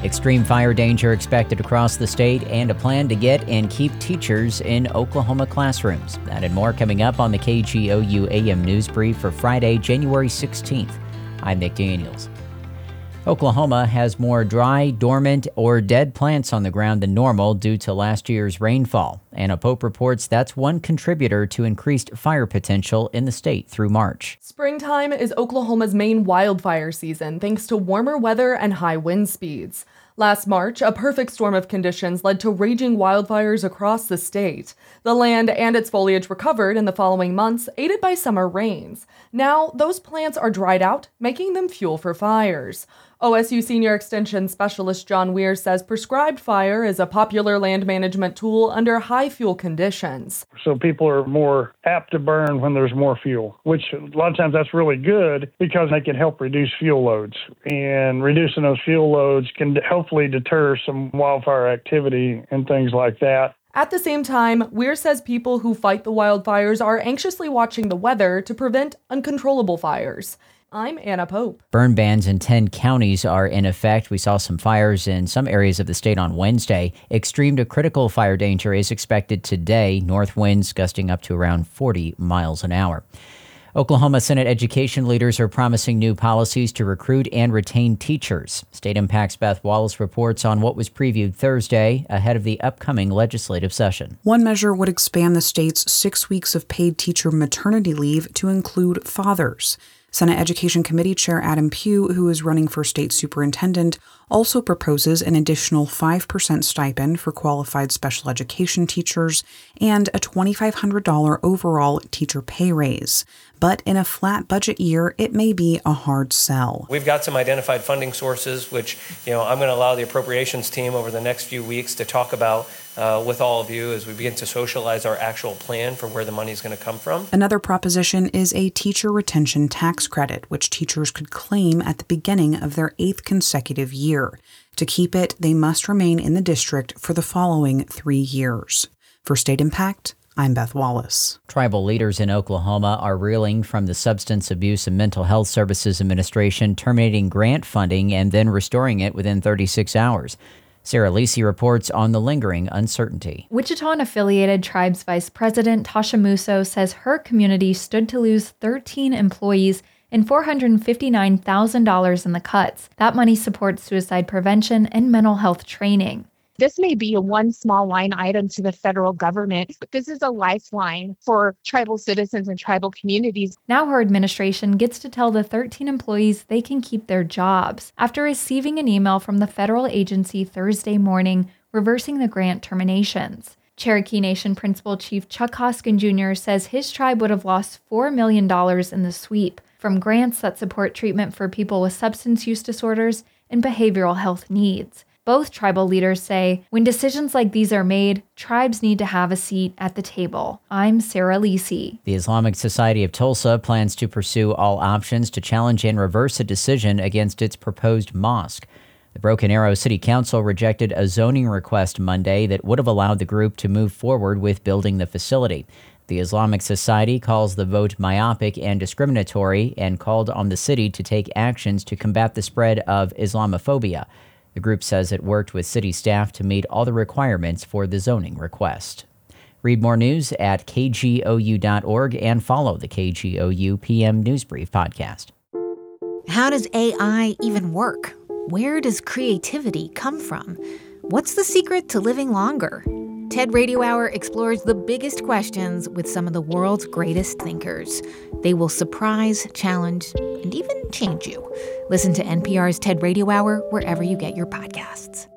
Extreme fire danger expected across the state and a plan to get and keep teachers in Oklahoma classrooms. That and more coming up on the KGOU AM News Brief for Friday, January 16th. I'm Nick Daniels. Oklahoma has more dry, dormant, or dead plants on the ground than normal due to last year's rainfall. Anna Pope reports that's one contributor to increased fire potential in the state through March. Springtime is Oklahoma's main wildfire season thanks to warmer weather and high wind speeds. Last March, a perfect storm of conditions led to raging wildfires across the state. The land and its foliage recovered in the following months, aided by summer rains. Now, those plants are dried out, making them fuel for fires. OSU Senior Extension Specialist John Weir says prescribed fire is a popular land management tool under high fuel conditions. So people are more apt to burn when there's more fuel, which a lot of times that's really good because they can help reduce fuel loads. And reducing those fuel loads can hopefully deter some wildfire activity and things like that. At the same time, Weir says people who fight the wildfires are anxiously watching the weather to prevent uncontrollable fires. I'm Anna Pope. Burn bans in 10 counties are in effect. We saw some fires in some areas of the state on Wednesday. Extreme to critical fire danger is expected today. North winds gusting up to around 40 miles an hour. Oklahoma Senate education leaders are promising new policies to recruit and retain teachers. State Impact's Beth Wallace reports on what was previewed Thursday ahead of the upcoming legislative session. One measure would expand the state's 6 weeks of paid teacher maternity leave to include fathers. Senate Education Committee Chair Adam Pugh, who is running for state superintendent, also proposes an additional 5% stipend for qualified special education teachers and a $2,500 overall teacher pay raise. But in a flat budget year, it may be a hard sell. We've got some identified funding sources, which I'm going to allow the appropriations team over the next few weeks to talk about with all of you as we begin to socialize our actual plan for where the money is going to come from. Another proposition is a teacher retention tax credit, which teachers could claim at the beginning of their 8th consecutive year. To keep it, they must remain in the district for the following 3 years. For State Impact, I'm Beth Wallace. Tribal leaders in Oklahoma are reeling from the Substance Abuse and Mental Health Services Administration terminating grant funding and then restoring it within 36 hours. Sarah Lisi reports on the lingering uncertainty. Wichita-affiliated Tribes Vice President Tasha Musso says her community stood to lose 13 employees and $459,000 in the cuts. That money supports suicide prevention and mental health training. This may be a one small line item to the federal government, but this is a lifeline for tribal citizens and tribal communities. Now her administration gets to tell the 13 employees they can keep their jobs after receiving an email from the federal agency Thursday morning reversing the grant terminations. Cherokee Nation Principal Chief Chuck Hoskin Jr. says his tribe would have lost $4 million in the sweep from grants that support treatment for people with substance use disorders and behavioral health needs. Both tribal leaders say when decisions like these are made, tribes need to have a seat at the table. I'm Sarah Lisi. The Islamic Society of Tulsa plans to pursue all options to challenge and reverse a decision against its proposed mosque. The Broken Arrow City Council rejected a zoning request Monday that would have allowed the group to move forward with building the facility. The Islamic Society calls the vote myopic and discriminatory and called on the city to take actions to combat the spread of Islamophobia. The group says it worked with city staff to meet all the requirements for the zoning request. Read more news at kgou.org and follow the KGOU PM News Brief podcast. How does AI even work? Where does creativity come from? What's the secret to living longer? TED Radio Hour explores the biggest questions with some of the world's greatest thinkers. They will surprise, challenge, and even change you. Listen to NPR's TED Radio Hour wherever you get your podcasts.